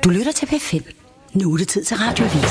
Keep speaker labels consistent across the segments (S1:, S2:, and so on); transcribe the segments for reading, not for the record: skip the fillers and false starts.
S1: Du lytter til P5. Nu er det tid til Radioavis.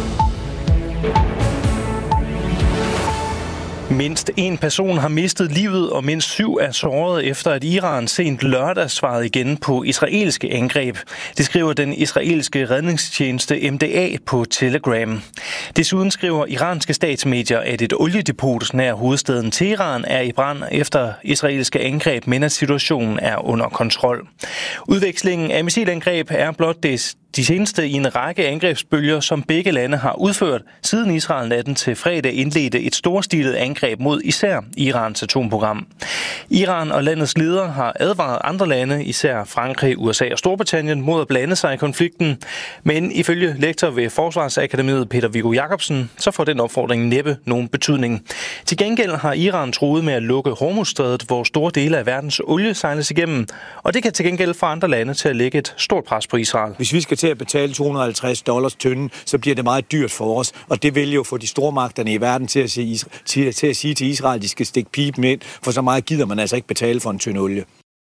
S2: Mindst en person har mistet livet, og mindst 7 er såret efter, at Iran sent lørdag svarede igen på israelske angreb. Det skriver den israelske redningstjeneste MDA på Telegram. Desuden skriver iranske statsmedier, at et oliedepot nær hovedstaden Teheran er i brand efter israelske angreb, men at situationen er under kontrol. Udvekslingen af missilangreb er blot de seneste i en række angrebsbølger, som begge lande har udført, siden Israel natten til fredag indledte et storstilet angreb mod især Irans atomprogram. Iran og landets ledere har advaret andre lande, især Frankrig, USA og Storbritannien, mod at blande sig i konflikten. Men ifølge lektor ved Forsvarsakademiet Peter Viggo Jacobsen, så får den opfordring næppe nogen betydning. Til gengæld har Iran truet med at lukke Hormuzstrædet, hvor store dele af verdens olie sejles igennem, og det kan til gengæld få andre lande til at lægge et stort pres på Israel.
S3: Hvis vi skal til at betale $250 tønden, så bliver det meget dyrt for os, og det vil jo få de store magterne i verden til at sige til Israel, at de skal stikke pipen ind, for så meget gider man altså ikke betale for en tønde olie.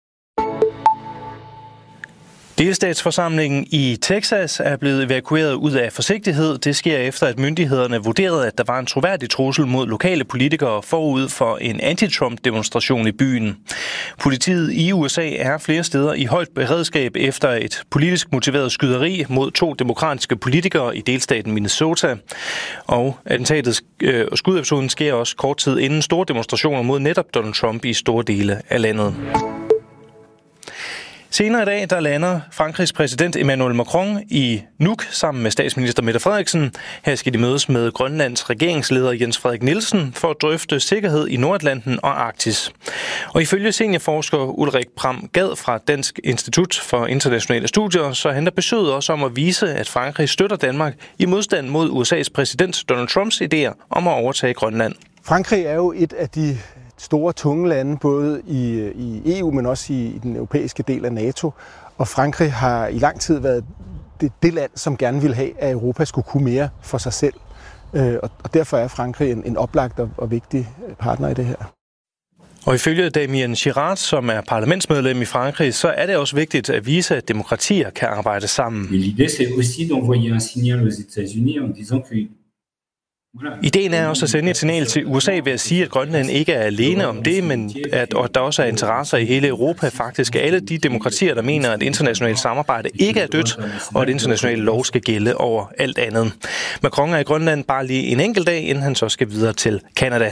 S2: Delstatsforsamlingen i Texas er blevet evakueret ud af forsigtighed. Det sker efter, at myndighederne vurderede, at der var en troværdig trussel mod lokale politikere forud for en anti-Trump-demonstration i byen. Politiet i USA er flere steder i højt beredskab efter et politisk motiveret skyderi mod 2 demokratiske politikere i delstaten Minnesota. Og skudepisoden sker også kort tid inden store demonstrationer mod netop Donald Trump i store dele af landet. Senere i dag, der lander Frankrigs præsident Emmanuel Macron i Nuuk sammen med statsminister Mette Frederiksen. Her skal de mødes med Grønlands regeringsleder Jens Frederik Nielsen for at drøfte sikkerhed i Nordatlanten og Arktis. Og ifølge seniorforsker Ulrik Pram Gad fra Dansk Institut for Internationale Studier, så handler besøget også om at vise, at Frankrig støtter Danmark i modstand mod USA's præsident Donald Trumps idéer om at overtage Grønland.
S4: Frankrig er jo et af de store, tunge lande, både i EU, men også i den europæiske del af NATO. Og Frankrig har i lang tid været det land, som gerne ville have, at Europa skulle kunne mere for sig selv. Og derfor er Frankrig en oplagt og vigtig partner i det her.
S2: Og ifølge Damien Girard, som er parlamentsmedlem i Frankrig, så er det også vigtigt at vise, at demokratier kan arbejde sammen.
S5: L'idée, c'est aussi d'envoyer un signal aux États-Unis en disant que
S2: ideen er også at sende et signal til USA ved at sige, at Grønland ikke er alene om det, men at der også er interesser i hele Europa. Faktisk er alle de demokratier, der mener, at internationalt samarbejde ikke er dødt, og at international lov skal gælde over alt andet. Macron er i Grønland bare lige en enkelt dag, inden han så skal videre til Canada.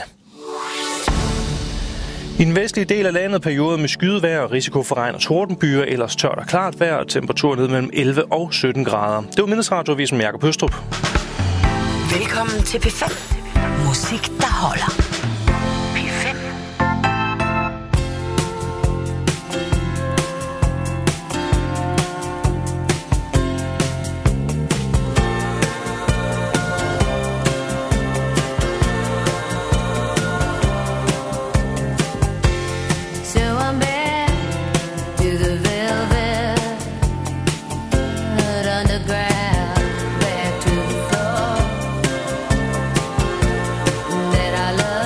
S2: I den vestlige del af landet perioder med skydevejr og risiko for regn og tordenbyer, ellers tørt og klart vejr og temperatur ned mellem 11 og 17 grader. Det var Mindesradioavis med Jakob Høstrup.
S1: Velkommen til P5. Musik, der holder. P5.
S6: That I love.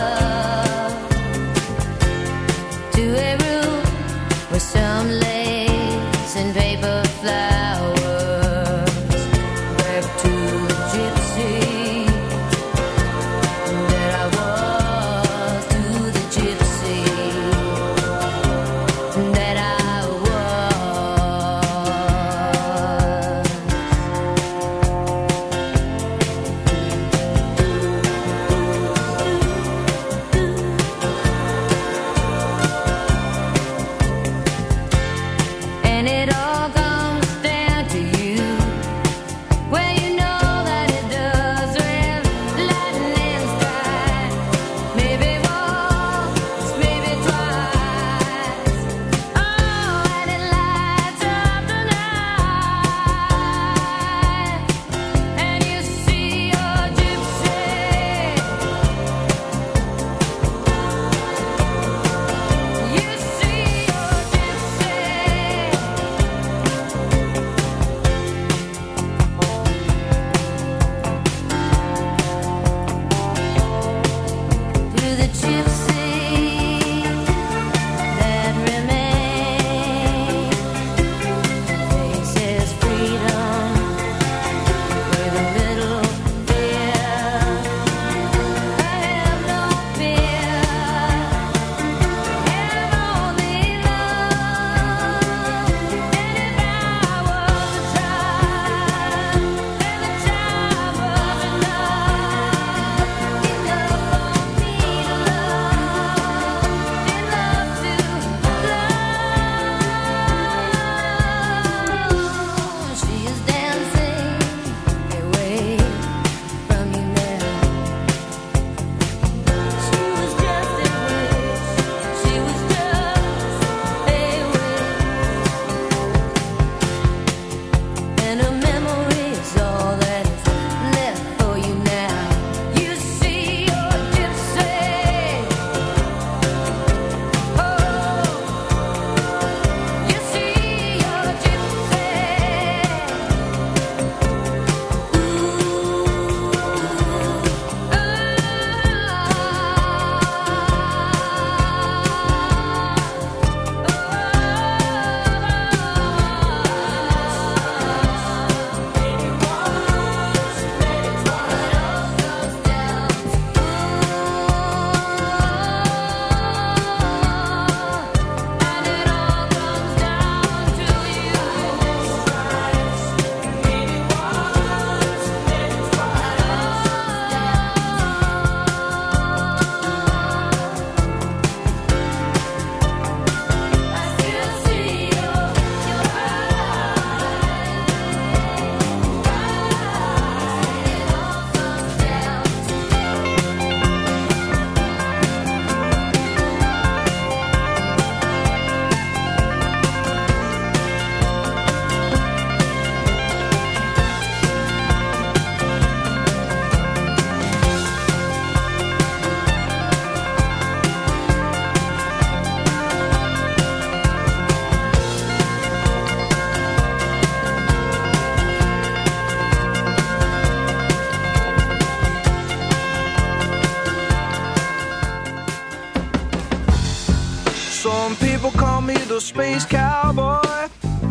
S6: Some people call me the space cowboy.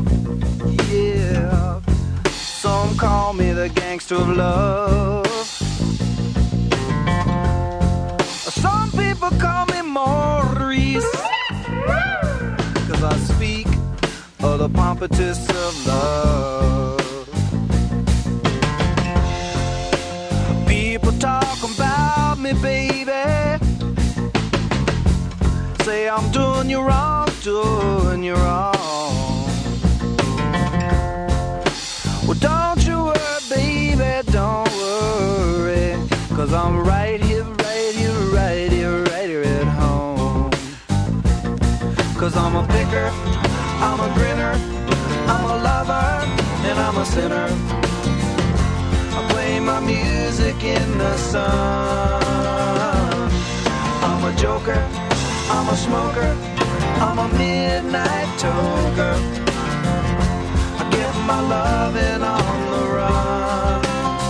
S6: Yeah. Some call me the gangster of love. Some people call me Maurice, 'cause I speak of the pompatus of love. People talk about me, baby, say I'm doing you wrong, doing you wrong. Well, don't you worry, baby, don't worry, 'cause I'm right here, right here, right here, right here at home. 'Cause I'm a picker, I'm a grinner, I'm a lover, and I'm a sinner. I play my music in the sun. I'm a joker, I'm a smoker, I'm a midnight toker. I get my loving on the run.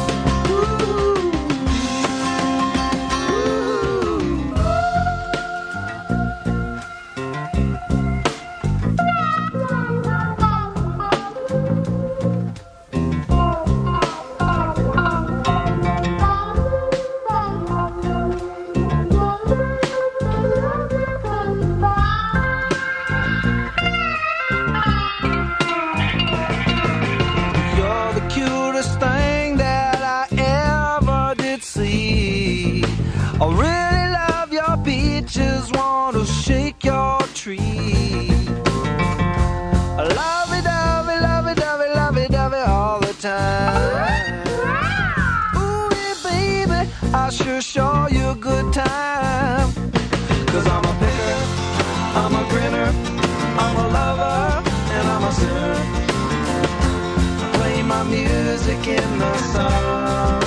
S6: I really love your peaches, want to shake your tree. I lovey-dovey, lovey-dovey, lovey-dovey all the time. Ooh, yeah, baby, I sure show you a good time. 'Cause I'm a picker, I'm a grinner, I'm a lover, and I'm a sinner. I play my music in the sun.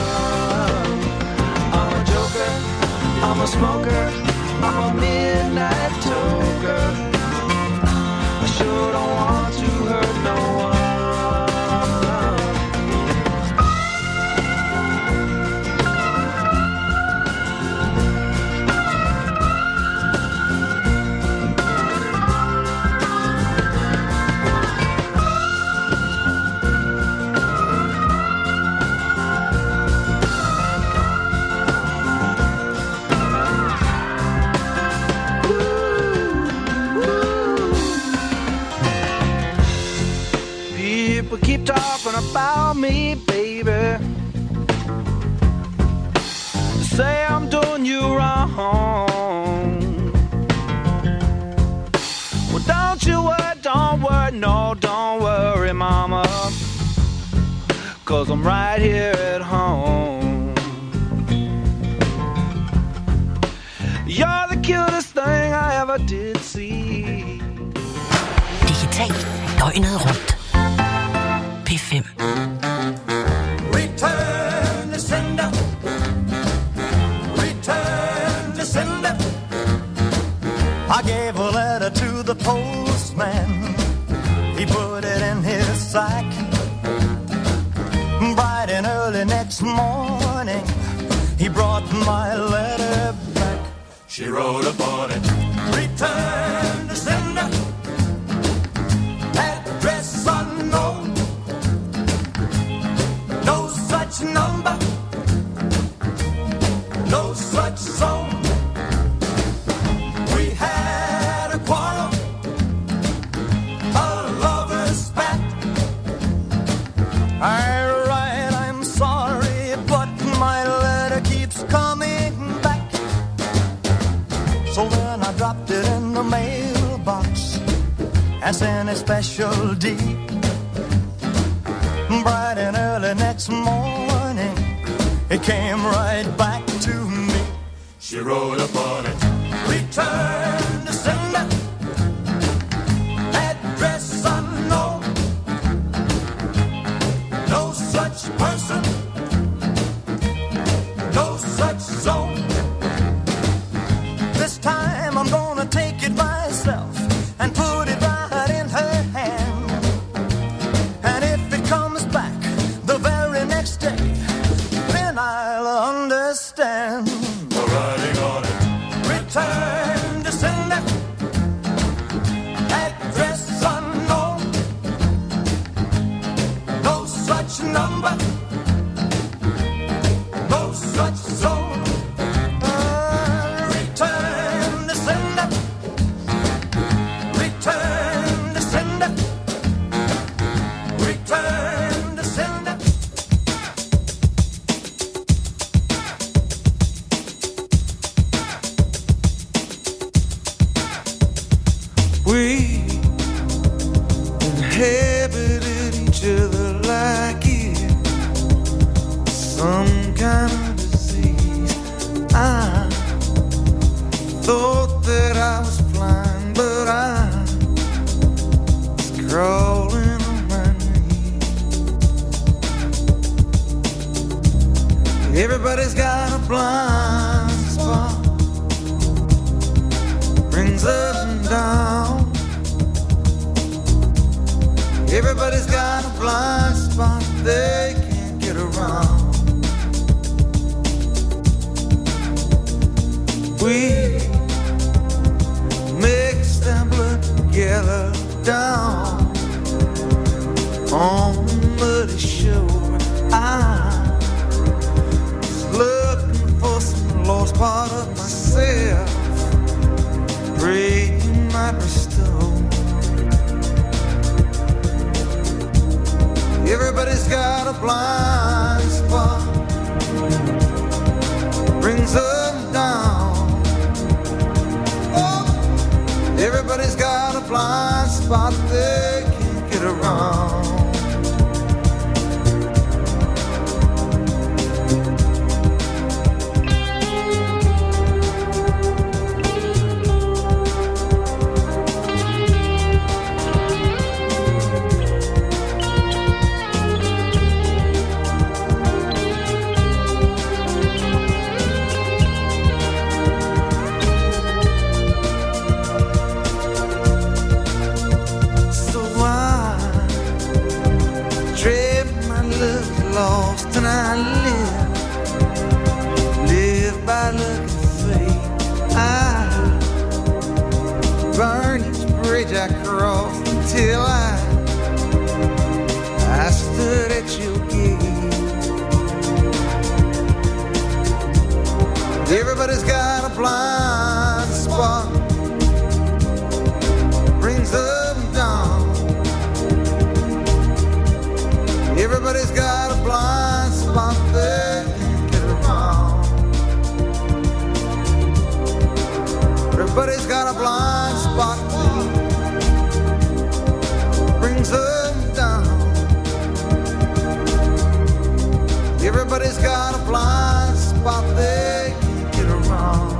S6: I'm a smoker, I'm a midnight toker. I sure don't want to hurt no one. Keep talking about me, baby. Say I'm doing you wrong. Well, don't worry, no, don't worry, mama. 'Cause I'm right here at home. You're the cutest thing I ever did see.
S1: Digital døgnet rundt. P5.
S7: Return to sender. Return to sender. I gave a letter to the postman. He put it in his sack. Bright and early next morning, he brought my letter back. She wrote upon it, return to sender. Address unknown. No such number, no such zone. We had a quarrel, a lover's spat. I'm sorry, but my letter keeps coming back. So then I dropped it in the mailbox and sent a special deed. Bright and early next morning, it came right back to me. She wrote upon it, return to sender. Address unknown. No such person, no such zone. This time I'm gonna take it myself and put it right in her hand. And if it comes back the very next day, then I'll understand. The writing on it, return to sender.
S6: We inhabited each other like it some kind of disease. I thought that I was flying, but I was crawling on my knees. Everybody's got a blind spot, brings up and down. Everybody's got a blind spot they can't get around. We mixed our blood together down on the muddy shore. I was looking for some lost part of myself, praying you might restore. Everybody's got a blind spot, brings up and down. Everybody's got a blind spot they can't get around. Lost and I live by luck and fate. I burn each bridge I cross until I stood at your gate. Everybody's got a blind spot, brings up and down. Everybody's got a blind spot they can't get around. Everybody's got a blind spot that brings them down. Everybody's got a blind spot they can't get around.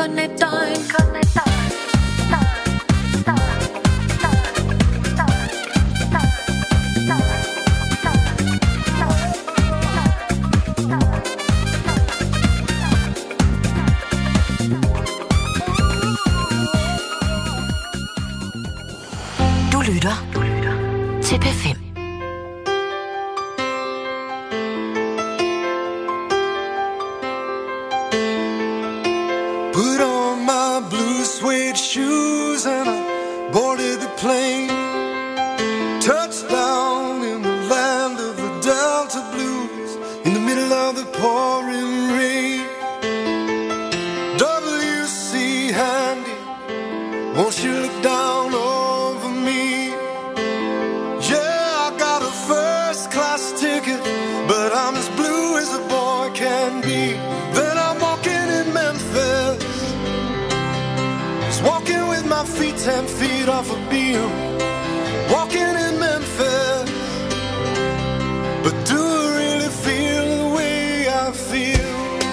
S8: kun et døgn.
S1: Du lytter til P5.
S7: Put on my blue suede shoes and I boarded the plane. Touchdown in the land of the Delta Blues, in the middle of the pouring rain. W.C. Handy, won't you look down over me? Yeah, I got a first class ticket, but I'm as blue as a boy can be. Then I'm walking in Memphis, just walking with my feet 10 feet off a beam. Walking in Memphis, but do I really feel the way I feel?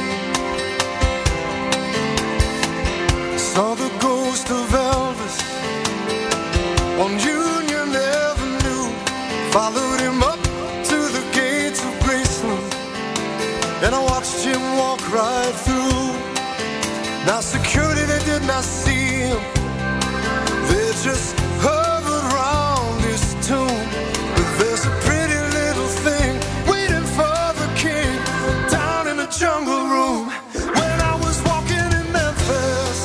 S7: Saw the ghost of Elvis on Union Avenue, followed him up to the gates of Graceland, and I watched him walk right through. Now security, they did not see him, they just hovered around his tomb. But there's a pretty little thing waiting for the king down in the jungle room. When I was walking in Memphis,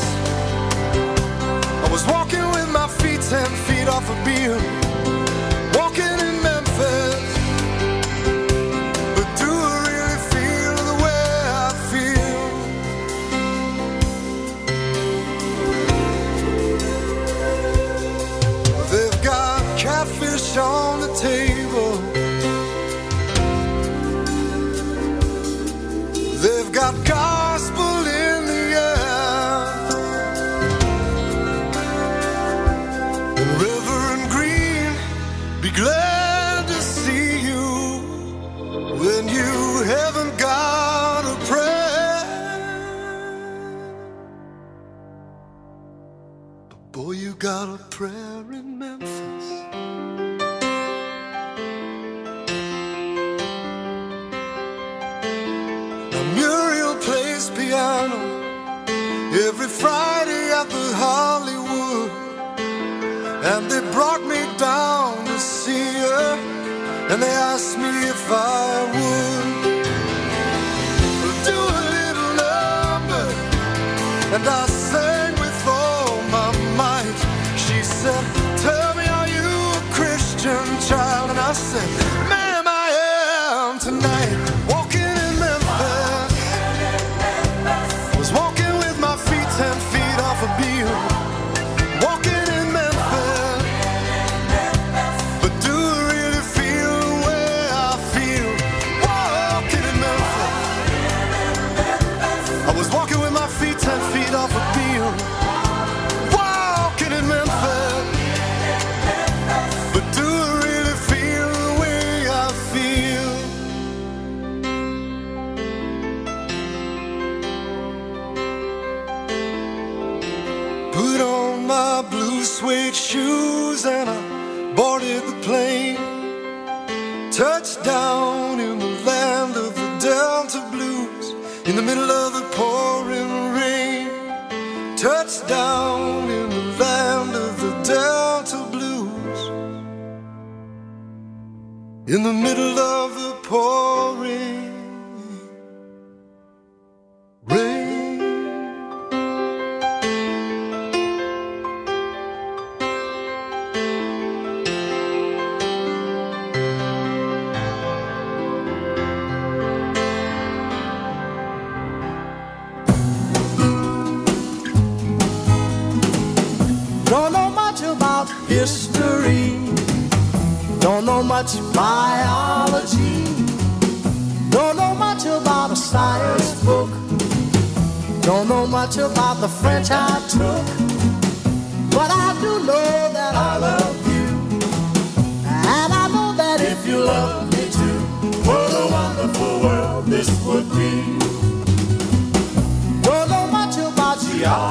S7: I was walking with my feet 10 feet off a beam. Walking in Memphis, but do I really feel the way I feel? They've got catfish on the table, they've got gospel in the air, and Reverend Green, be glad to see you when you haven't got a prayer. But boy, you got a prayer in Memphis. Now Muriel plays piano every Friday at the Hollywood, and they brought me down to see her, and they asked me if I would do a little number, and I sang with all my might. She said, tell me, are you a Christian child? And I said, ma'am, I am tonight. Walking in Memphis, was walking with my feet 10 feet off a beam. Walking in Memphis, but do I really feel the way I feel? Walking in Memphis, I was walking with my feet 10 feet off a beam. Walking in Memphis, but do I really feel the way I feel? Put on my blue suede shoes and I boarded the plane. Touchdown in the land of the Delta Blues, in the middle of the pouring rain. Touchdown in the land of the Delta Blues, in the middle of the pouring rain.
S9: Don't know much about history, don't know much biology, don't know much about a science book, don't know much about the French I took, but I do know that I love you, and I know that if you love me too, what a wonderful world this would be. Don't know much about geology,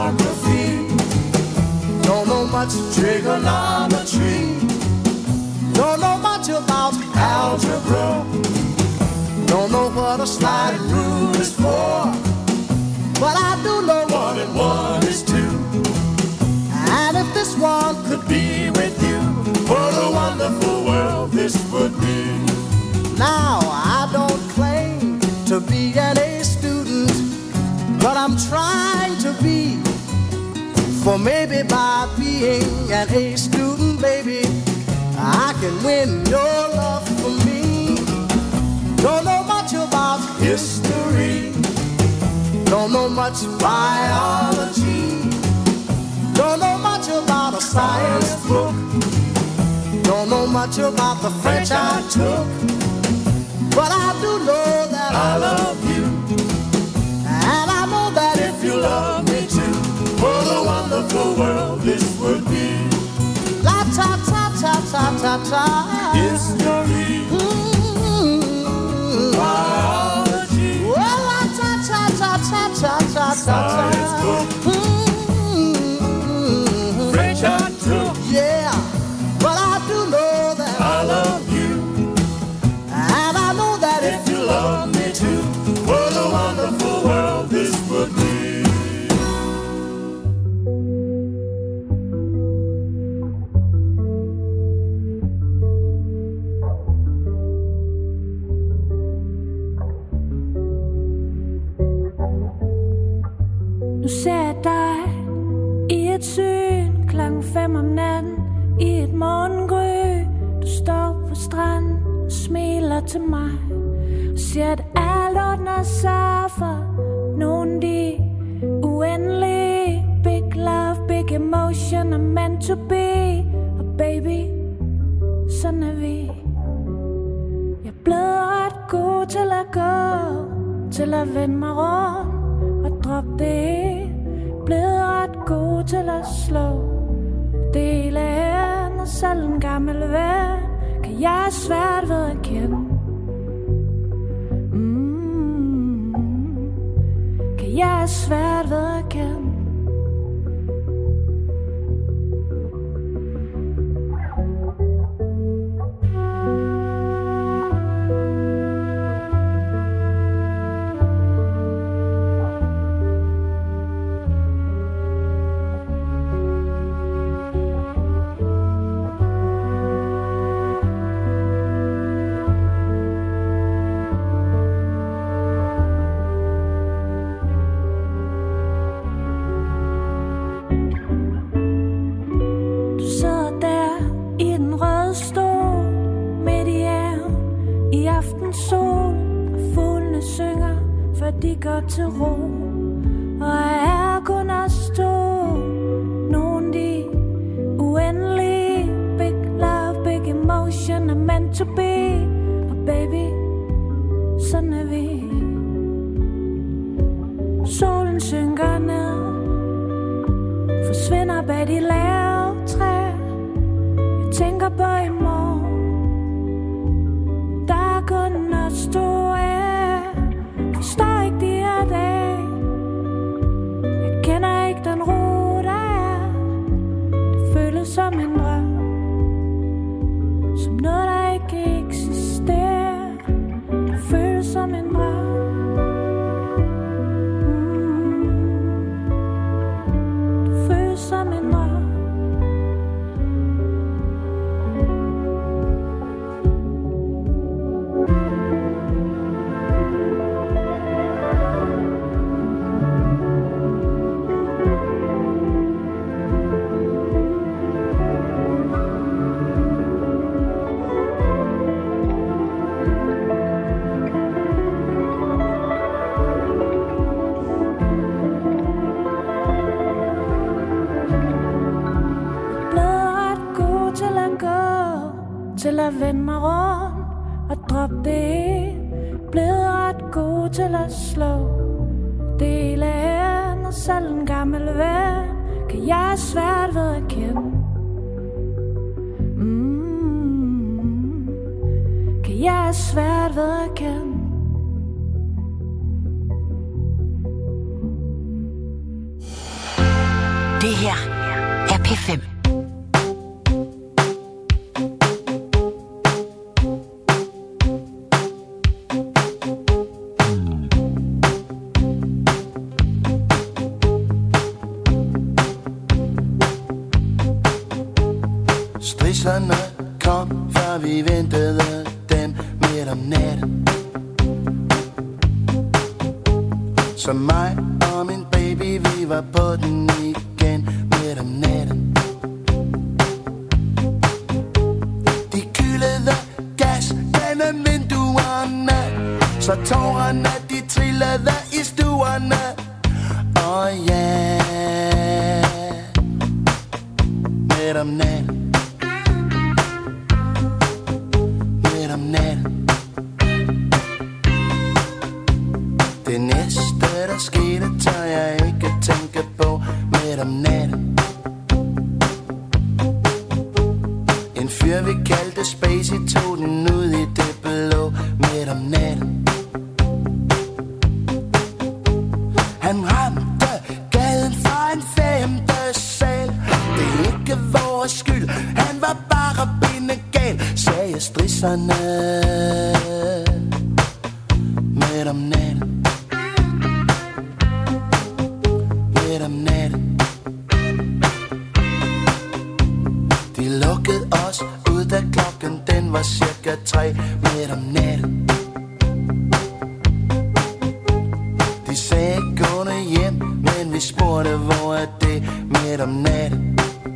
S9: trigonometry. Don't know much about algebra. Don't know what a sliding rule is for. But I do know 1 and 1 is 2. And if this one could be with you, what a wonderful world this would be. Now I don't claim to be an A student, but I'm trying to be. For maybe by being an A student, baby, I can win your love for me. Don't know much about history. Don't know much biology. Don't know much about a science book. Don't know much about the French I took. But I do know that I love you. And I know that if you love me too, what a wonderful world this would be. La ta ta ta ta ta ta. History. Biology. Well, la ta ta ta ta ta ta ta. Science book. French I took. Yeah, but I do know that I love you. And I know that if you love me too, what a wonderful world this would be.
S8: Nu ser jeg dig i et syn klokken 5 om natten, i et morgengry. Du står på stranden og smiler til mig og siger, at alt ordner sig for nogen de uendelige. Big love, big emotion are meant to be. Og baby, sådan er vi. Jeg er blevet ret god til at gå, til at vende mig rundt og droppe det. Blevet ret god til at slå dele hen, og selv en gammel ven kan jeg svært ved at kende. Kan jeg svært ved at kende. De går til ro, og er kun os to. Nogen de uendelige. Big love, big emotion are meant to be. Og baby, sådan er vi. Solen synker ned, forsvinder bag de lave træer. Jeg tænker på i morgen, der er kun os to. Forstår ikke de her dage. Jeg kender ikke den ro, der er. Det føles som en drøm, som noget, der ikke eksisterer. Det føles som en drøm. Det føles som en drøm. Til at vende mig rundt og droppe det. Blevet ret god til at slå dele hen, og selv en gammel ven kan jeg svært ved at kende. Kan jeg svært ved at kende.
S1: Det her er P5.
S9: Tyskerne kom, før vi ventede dem midt om natten. Så mig og min baby, vi var på den igen midt om natten. De kyldede gas gennem vinduerne, så tårerne de trillede i stuerne. Ja, midt om natten, midt om natten. Det næste, der skete, tør jeg ikke tænke på. Midt om natten. En fyr, vi kaldte Spacey, tog den ud i det blå. Midt om natten. Han ramte gaden fra en 5. sal. Det er ikke vores skyld, han var bare bindegal, sagde strisserne. Midt om natten, midt om natten. De lukkede os ud, da klokken den var cirka 3. Midt om natten. De sagde gå nu hjem, men vi spurgte, hvor er det? Midt om natten.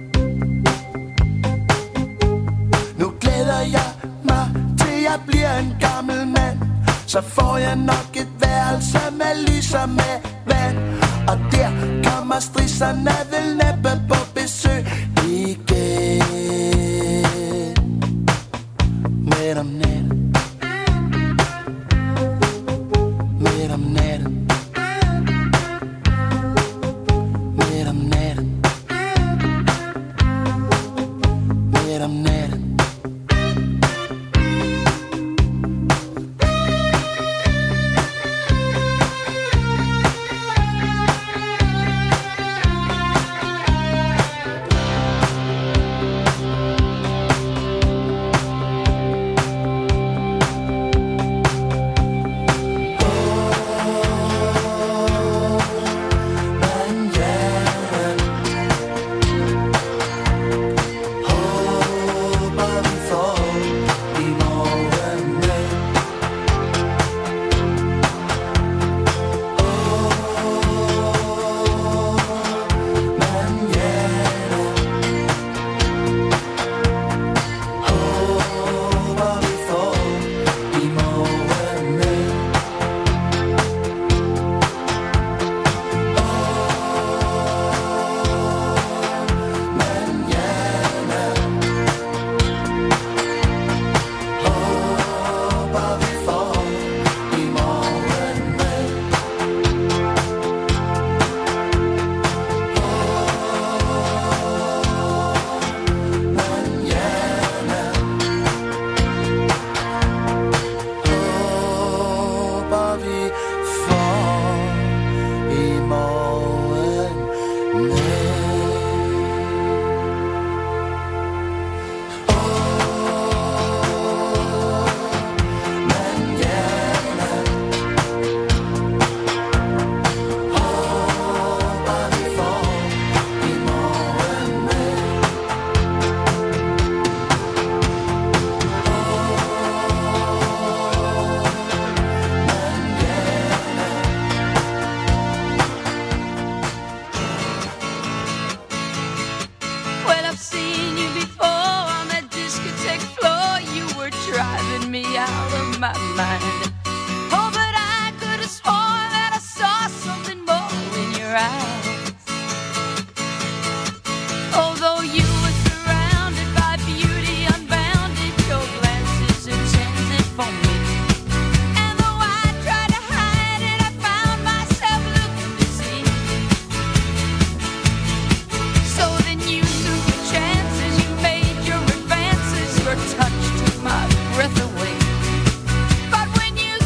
S9: Nu glæder jeg mig til jeg bliver en gammel mand. Så får jeg nok et værelse med lys og med vand. Og der kommer strisserne vel næppe på besøg igen. Midt om natten, midt om natten, midt om natten, midt om natten.
S8: Touch took my breath away. But when you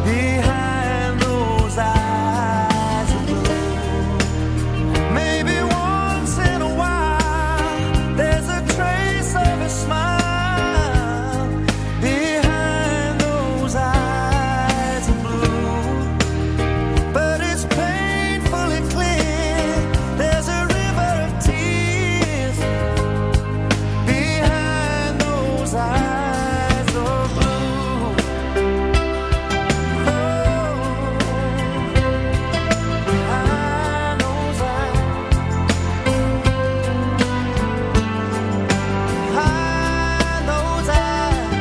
S7: behind those eyes of blue. Maybe once in a while there's a trace of a smile behind those eyes of blue. But it's painfully clear there's a river of tears behind those eyes of blue. Behind those eyes, behind those eyes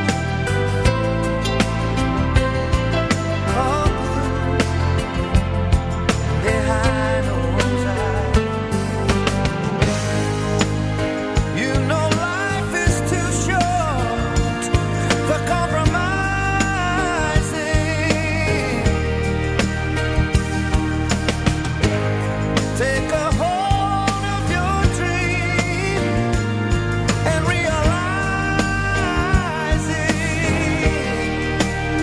S7: of blue, behind those eyes. You know life is too short for compromising. Take a hold of your dream and realize it.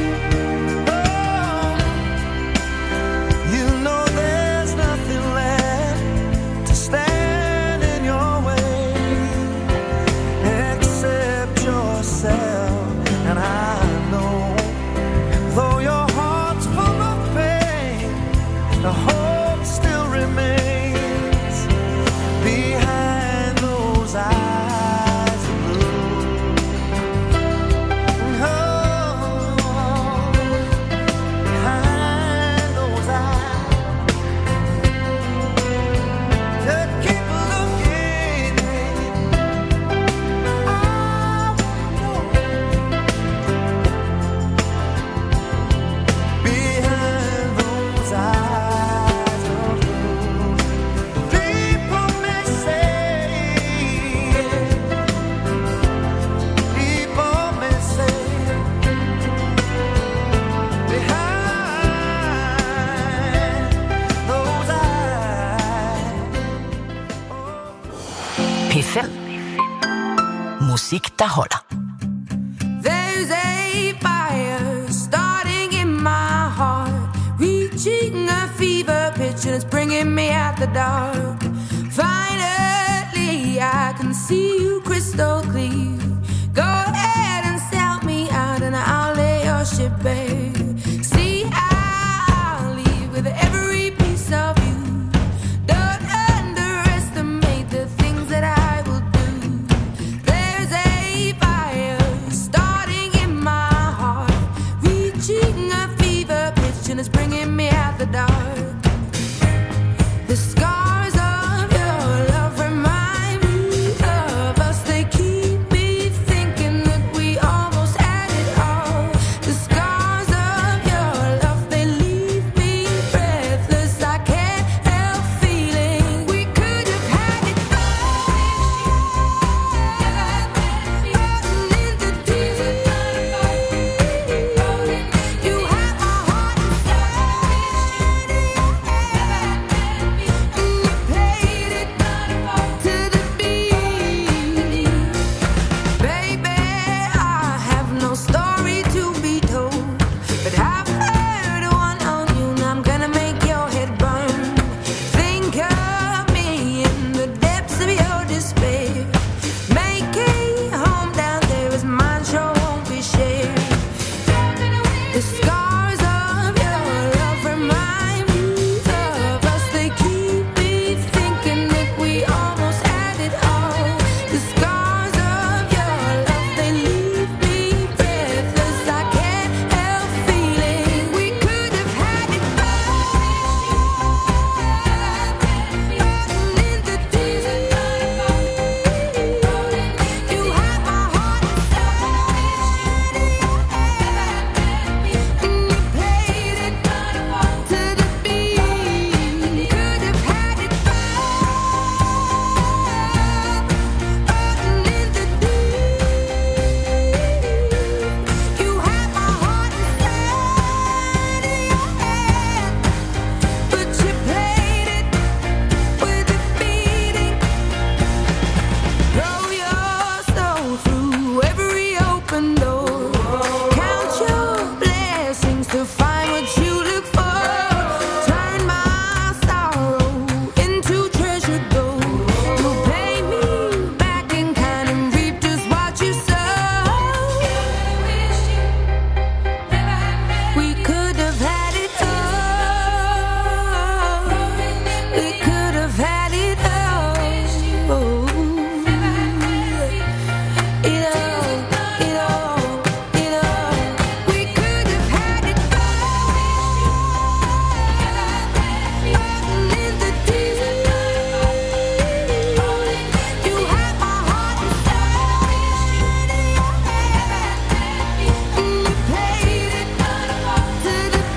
S7: Oh, you know there's nothing left to stand in your way except yourself. And I know, though your heart's full of pain, the hope still remains behind those eyes of blue. Oh, behind those eyes, just keep looking. I know behind those eyes of blue. People may say, people may say, behind those eyes.
S1: P5. Musik, der holder.
S8: There's a fire starting in my heart, reaching a fever pitch and it's bringing me out the dark. Finally, I can see you crystal clear. Go ahead and sell me out and I'll lay your ship bare. See, I'll leave with every piece of you. Don't underestimate the things that I will do. There's a fire starting in my heart, reaching a fever pitch and it's bringing me out the dark. The scars of your love remind me of us. They keep me thinking that we almost had it all. The scars of your love, they leave me breathless. I can't help feeling we could have had it all. Rolling in the deep, you have my heart inside.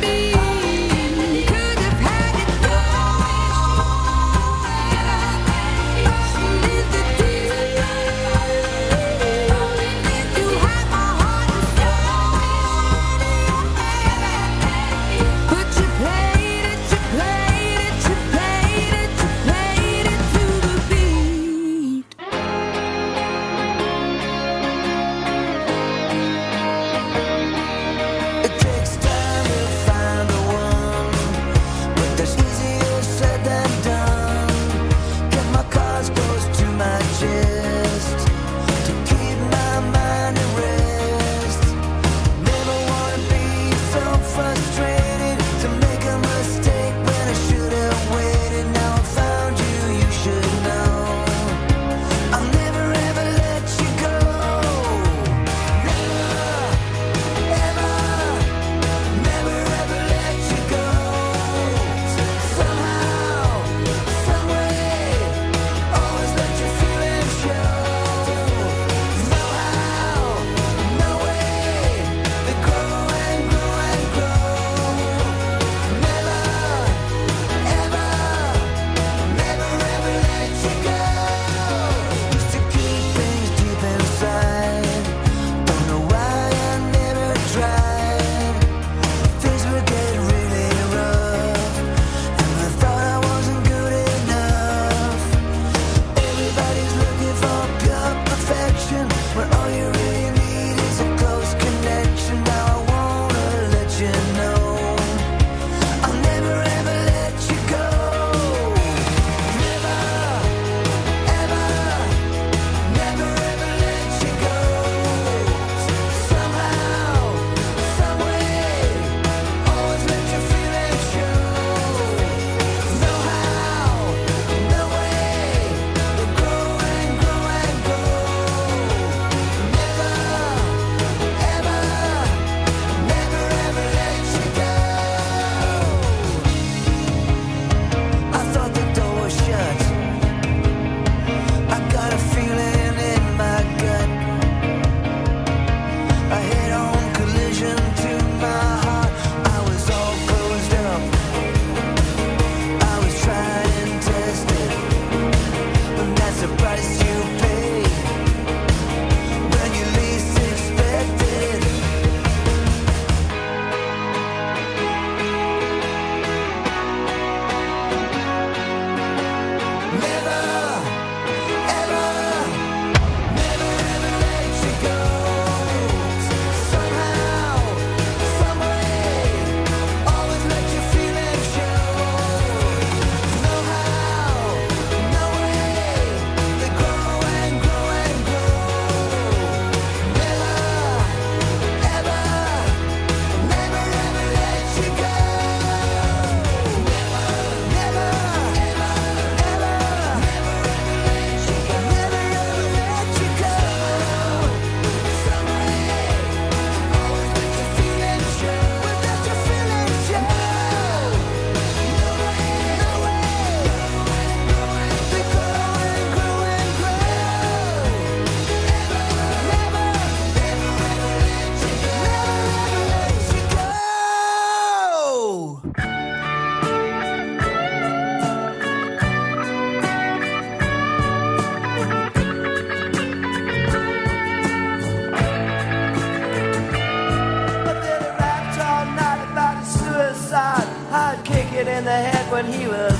S6: in the head when he was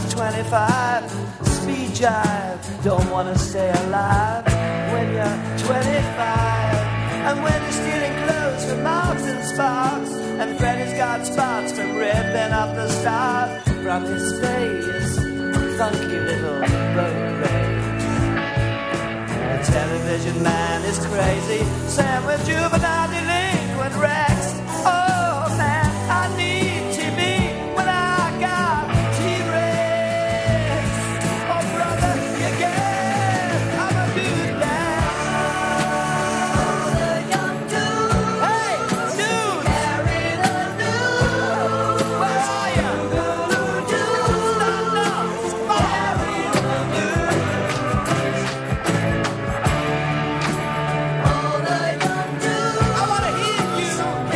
S6: 25. Speed jive, don't wanna stay alive when you're 25. And when you're stealing clothes from Marks and Sparks, and Freddy's got spots from ripping up the stars from his face. Funky little road rage. The television man is crazy, Sam with juvenile delinquent Rex. Oh man, I need TV when I got T-Rex. Oh brother, you get, I'm a good man. Oh, the young dude. Hey, dude. Carry the news. Where are you? Stand up. Carry the news. Oh, the young dude. I wanna hear you.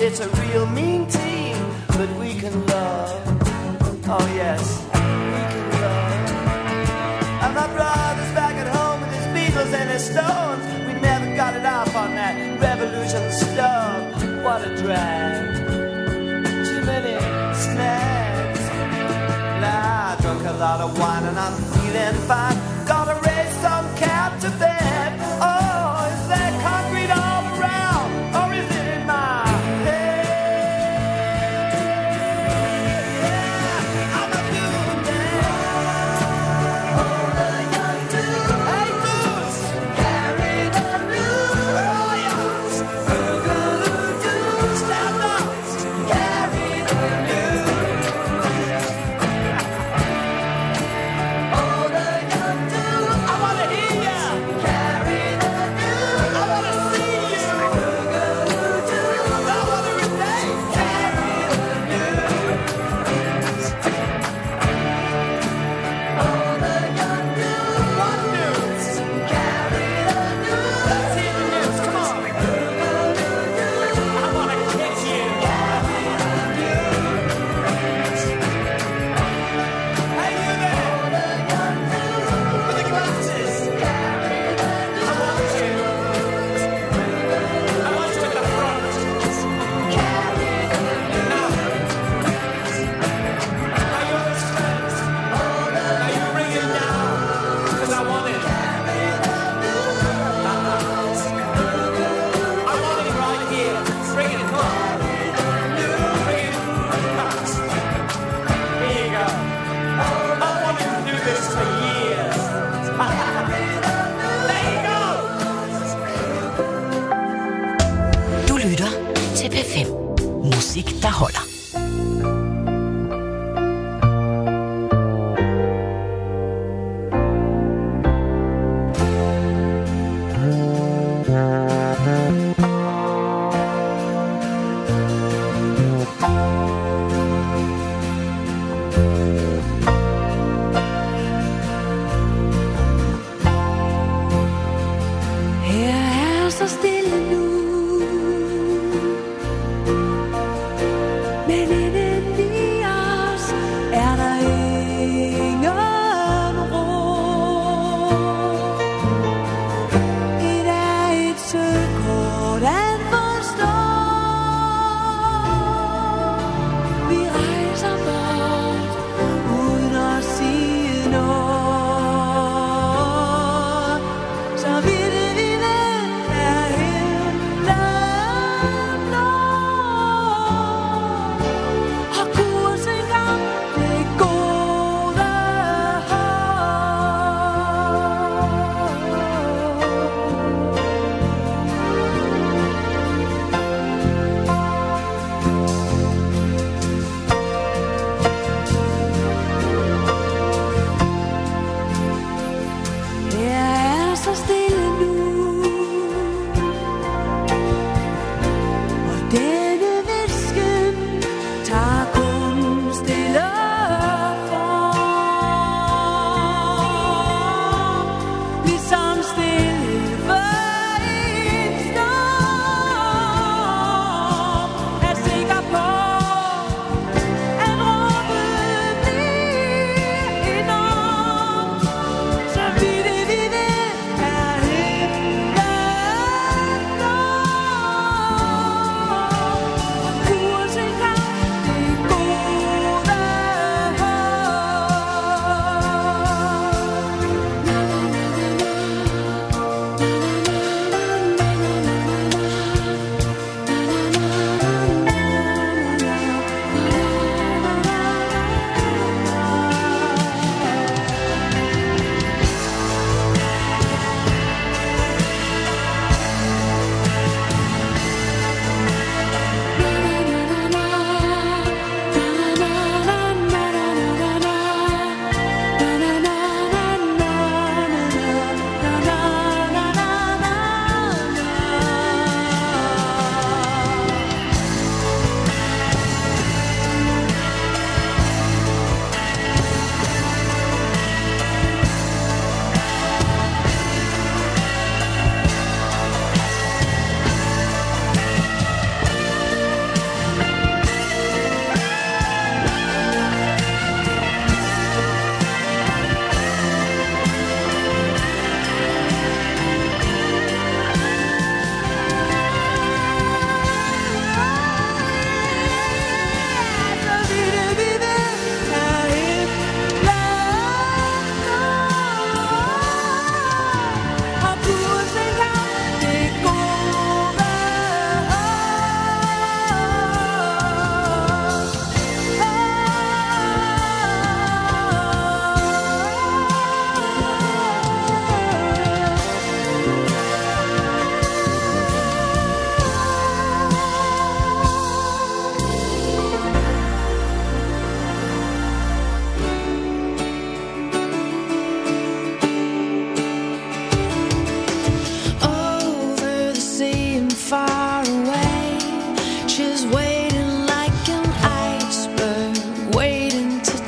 S6: It's a real mean team, but we can love. Oh yes, we can love. And my brother's back at home with his Beatles and his Stones. We never got it off on that revolution stuff. What a drag. Too many snags. Nah, I drunk a lot of wine and I'm feeling fine. Gotta raise some cap to bed. Oh, is there concrete all around? Or is it in my head? Yeah, I'm a blue man. Oh, the young dude. Hey, Goose. Carry the news. Oh, yes. Boogaloo-doo. Stand up. Carry the news. Oh, the young dude.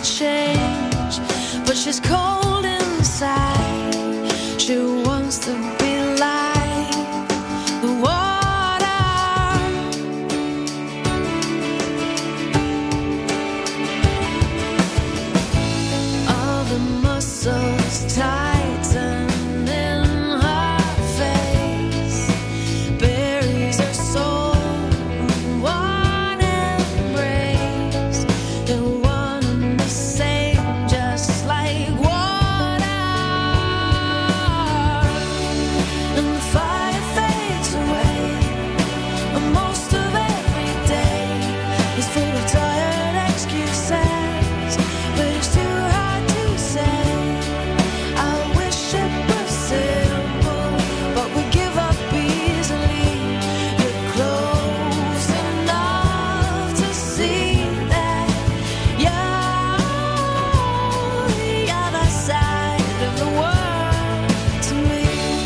S8: change, but she's cold inside. She wants to be like the water. All the muscles tighten in her face, buries her soul in one embrace. They're one and the same, just like water. And the fire fades away, and most of every day is full of tired excuses, but it's too hard to say. I wish it was simple, but we give up easily. You're close enough to see that you're the other side of the world to me.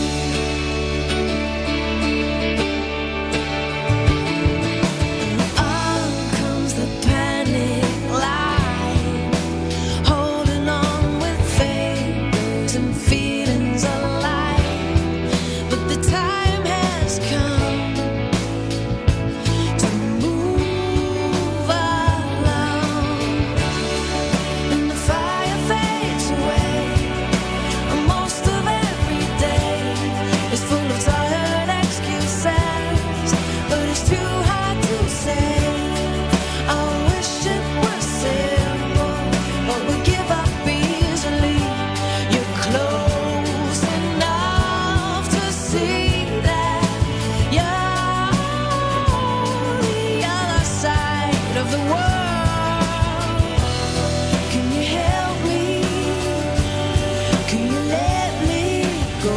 S8: On comes the panic line, holding on with fingers and feelings alive. But the time has come to move along, and the fire fades away, and most of every day is full of tired excuses, but it's too hard to say. I wish it was simple, but we give up easily. You're close enough to see that you're the other side of the world. Can you help me? Can you let me go?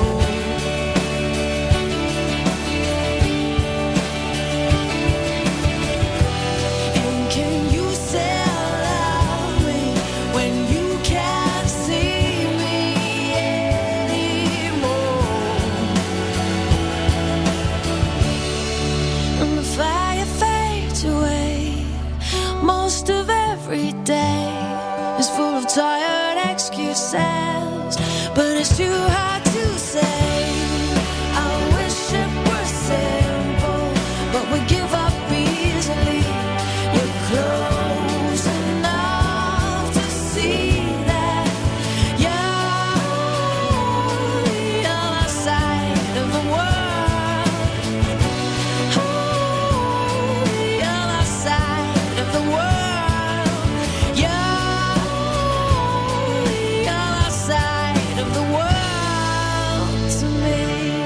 S8: And can you still love me when you can't see me anymore? And the fire fades away, most of every day is full of tired excuses, but it's too hard to say. I wish it were simple, but we give up easily. You're close enough to see that you're the other side of the world. The other side of the world. You're the other side of the world to me.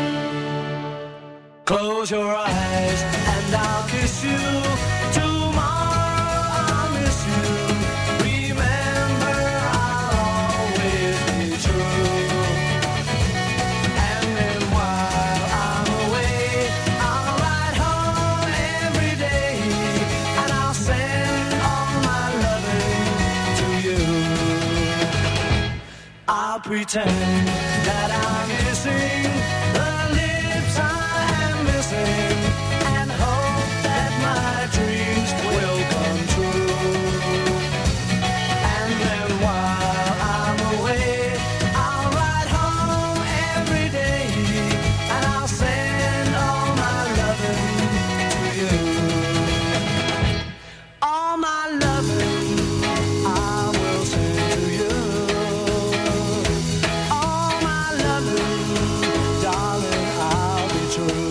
S9: Close your eyes and I'll kiss you. Tomorrow I'll miss you. Remember, I'll always be true. And then while I'm away, I'll ride home every day, and I'll send all my loving to you. I'll pretend that I'm missing the lips I am missing, and hope that my dreams will come true. And then while I'm away, I'll ride home every day, and I'll send all my loving to you. All my loving I will send to you. All my loving, darling, I'll be true.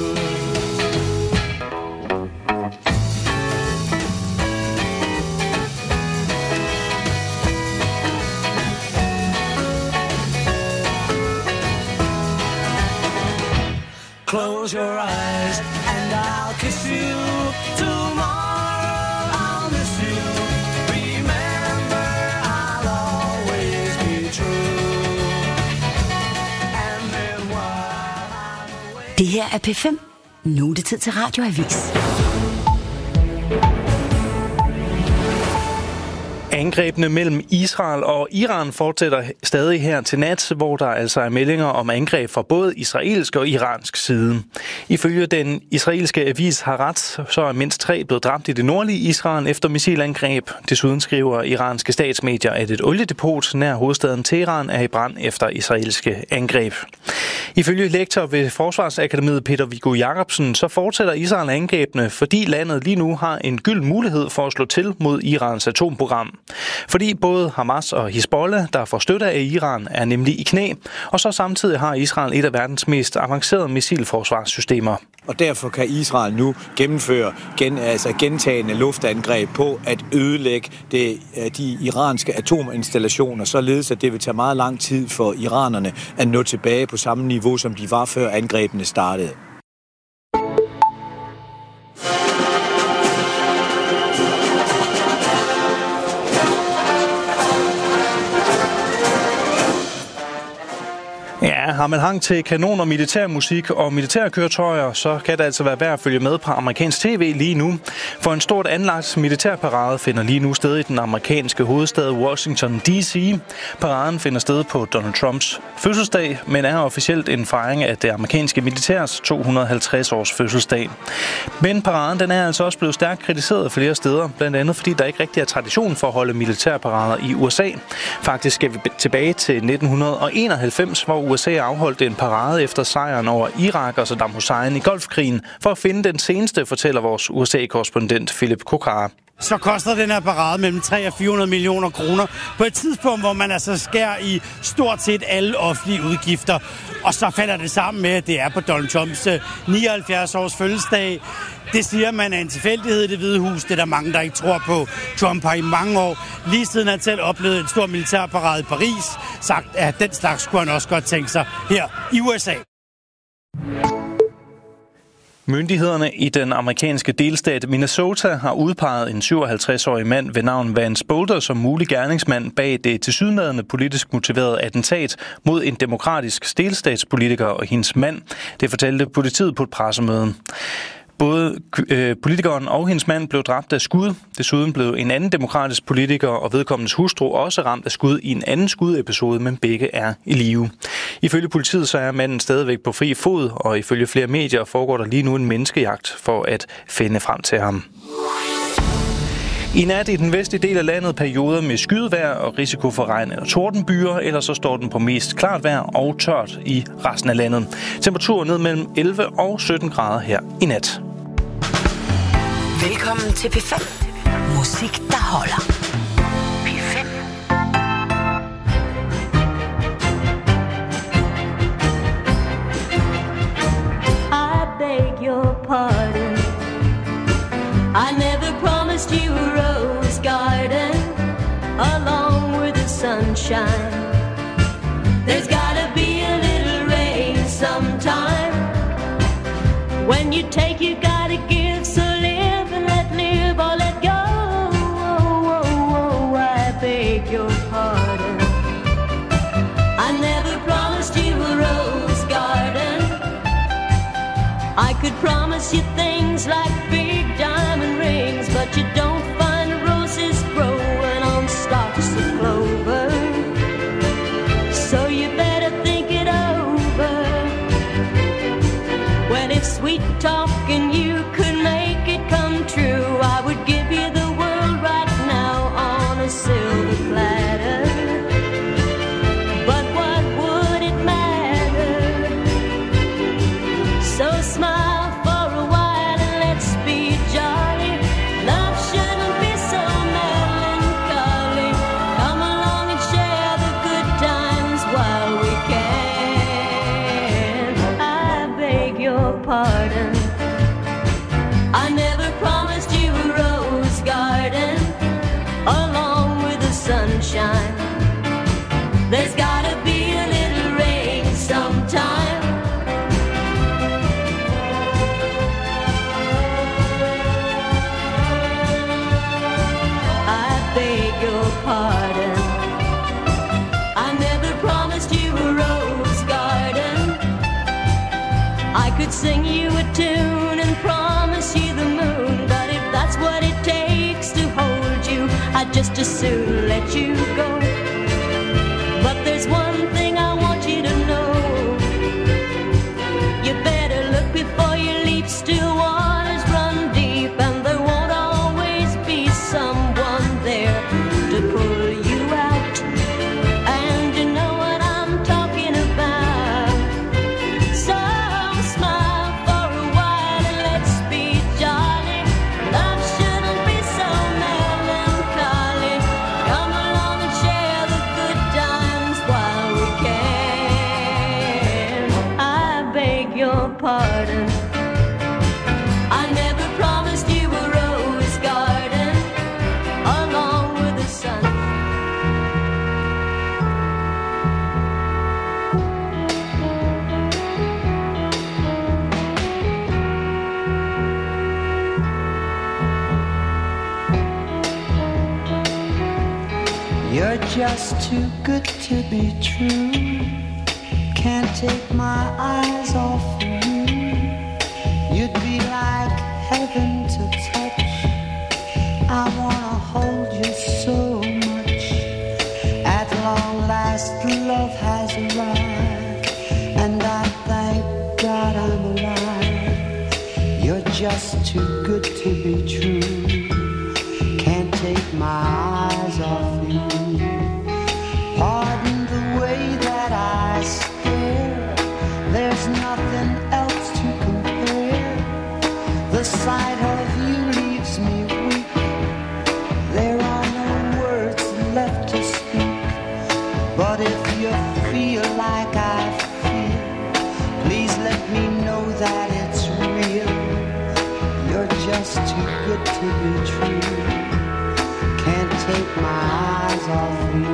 S9: Close your eyes and I'll kiss you. Tomorrow I'll miss you. Remember, I'll always be true. And then while I'm away.
S1: Det her er P5. Nu er det tid til Radioavis.
S2: Angrebene mellem Israel og Iran fortsætter stadig her til nat, hvor der altså er meldinger om angreb fra både israelsk og iransk side. Ifølge den israelske avis Haaretz, så er mindst 3 blevet dræbt i det nordlige Israel efter missilangreb. Desuden skriver iranske statsmedier, at et oliedepot nær hovedstaden Teheran er i brand efter israelske angreb. Ifølge lektor ved Forsvarsakademiet Peter Viggo Jacobsen, så fortsætter Israel angrebene, fordi landet lige nu har en gylden mulighed for at slå til mod Irans atomprogram. Fordi både Hamas og Hizbollah, der får støtte af Iran, er nemlig i knæ, og så samtidig har Israel et af verdens mest avancerede missilforsvarssystemer.
S3: Og derfor kan Israel nu gennemføre gentagende luftangreb på at ødelægge de iranske atominstallationer, således at det vil tage meget lang tid for iranerne at nå tilbage på samme niveau, som de var før angrebene startede.
S2: Ja, har man hang til kanoner, militærmusik og militærkøretøjer, så kan det altså være værd at følge med på amerikansk tv lige nu. For en stort anlagt militærparade finder lige nu sted i den amerikanske hovedstad Washington D.C. Paraden finder sted på Donald Trumps fødselsdag, men er officielt en fejring af det amerikanske militærs 250-års fødselsdag. Men paraden den er altså også blevet stærkt kritiseret flere steder, blandt andet fordi der ikke rigtig er tradition for at holde militærparader i USA. Faktisk skal vi tilbage til 1991, hvor USA afholdt en parade efter sejren over Irak og Saddam Hussein i Golfkrigen for at finde den seneste, fortæller vores USA-korrespondent Philip Kokar.
S10: Så koster den her parade mellem 300 og 400 millioner kroner på et tidspunkt, hvor man altså skærer i stort set alle offentlige udgifter. Og så falder det sammen med, at det er på Donald Trumps 79-års fødselsdag. Det siger man er en tilfældighed i Det Hvide Hus. Det er der mange, der ikke tror på. Trump har i mange år, lige siden han selv oplevede en stor militærparade i Paris, sagt, at den slags skulle han også godt tænke sig her i USA.
S2: Myndighederne i den amerikanske delstat Minnesota har udpeget en 57-årig mand ved navn Vance Boulder som mulig gerningsmand bag det tilsyneladende politisk motiverede attentat mod en demokratisk delstatspolitiker og hendes mand. Det fortalte politiet på et pressemøde. Både politikeren og hendes mand blev dræbt af skud. Desuden blev en anden demokratisk politiker og vedkommendes hustru også ramt af skud i en anden skudepisode, men begge er i live. Ifølge politiet så er manden stadigvæk på fri fod, og ifølge flere medier foregår der lige nu en menneskejagt for at finde frem til ham. I nat i den vestlige del af landet perioder med skydevejr og risiko for regn eller tordenbyger, eller så står den på mest klart vejr og tørt i resten af landet. Temperaturen ned mellem 11 og 17 grader her i nat.
S1: Velkommen til P5. Musik, der holder. P5.
S11: I beg your pardon. I never promised you a rose garden along with the sunshine. There's gotta be a little rain sometime. When you take, you gotta give. So live and let live or let go. I beg your pardon. I never promised you a rose garden. I could promise you things like big diamond rings, but you don't find roses growing on stalks of clover. So you better think it over. Well, if sweet talking you could make it come true, I would give you the world right now on a silver platter. But what would it matter? So smile for a while and let's be jolly. Love shouldn't be so melancholy. Come along and share the good times while we can. I beg your pardon. I never promised you a rose garden along with the sunshine. There's gotta be a little rain sometime. I beg your pardon. I never promised you a rose garden. I could sing you a tune and promise you the moon, but if that's what it takes to hold you, I'd just as soon let you go. But there's one thing I want you to know. You better look before you leap. Still waters run deep, and there won't always be someone there to pull you out. And you know what I'm talking about. So smile for a while and let's be jolly. Love shouldn't be so melancholy. Come along and share the good times while we can. I beg your pardon. I never promised you a rose garden along with the sun.
S6: You're just too good to be true. Can't take my eyes off of you. You'd be like heaven to touch. I wanna hold you so much. At long last, love has arrived, and I thank God I'm alive. You're just too good to be true. Can't take my eyes off you. Pardon the way that I stare. There's nothing else to compare. The sight of you leaves me weak. There are no words left to speak. But if you feel like I feel, please let me know that it's real. You're just too good to be true. Can't take my eyes off you.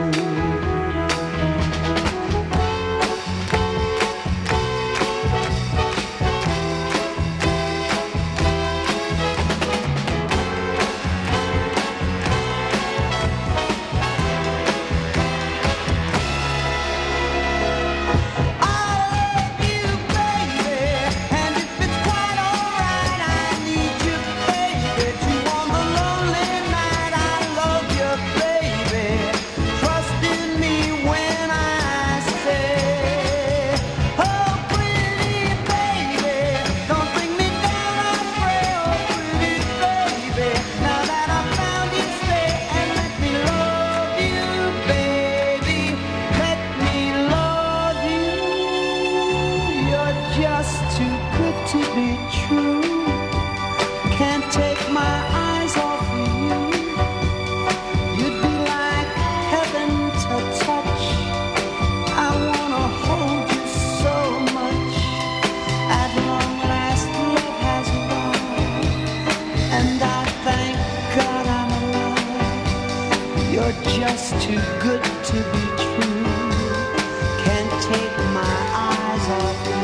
S6: Just too good to be true. Can't take my eyes off you.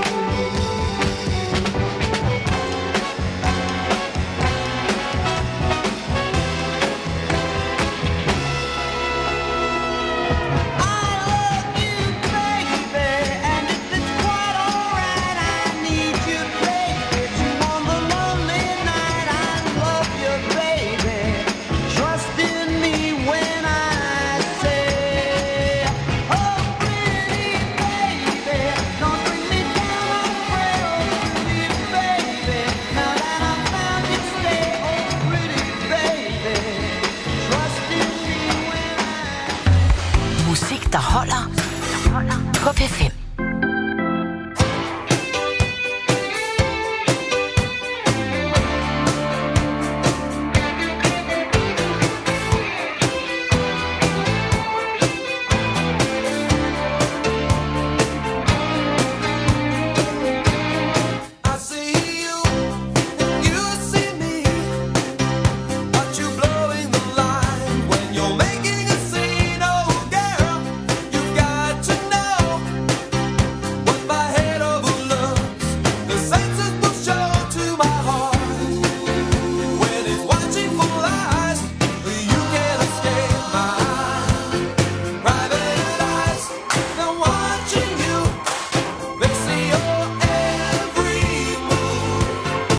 S6: I love you, baby, and if it's quite alright, I need you, baby. You on the lonely night, I love you, baby. Trust in me when I
S1: der holder på P5.